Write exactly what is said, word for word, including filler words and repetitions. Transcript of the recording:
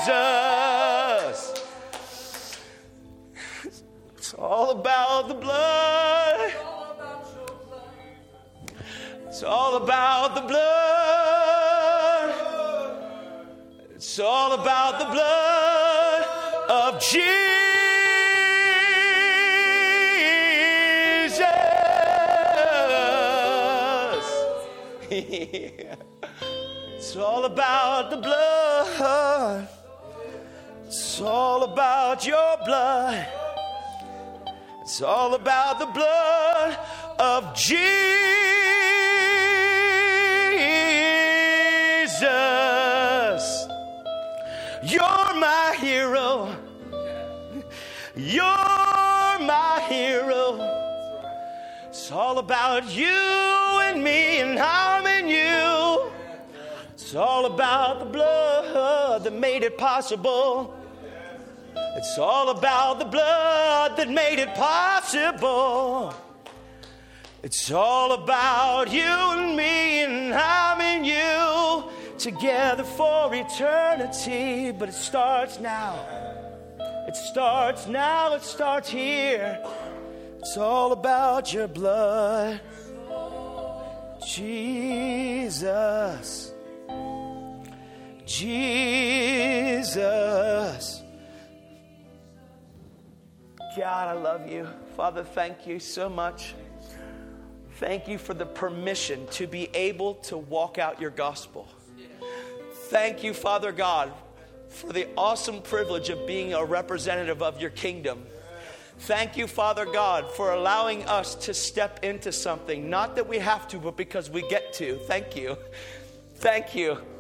It's all about the blood. It's all about the blood. It's all about the blood of Jesus. It's all about the blood. It's all about your blood. It's all about the blood of Jesus. You're my hero. You're my hero. It's all about you and me and I'm in you. It's all about the blood that made it possible. It's all about the blood that made it possible. It's all about you and me and I'm in you. Together for eternity. But it starts now. It starts now. It starts here. It's all about your blood. Jesus. Jesus. God, I love you. Father, thank you so much. Thank you for the permission to be able to walk out your gospel. Thank you, Father God, for the awesome privilege of being a representative of your kingdom. Thank you, Father God, for allowing us to step into something. Not that we have to, but because we get to. Thank you. Thank you.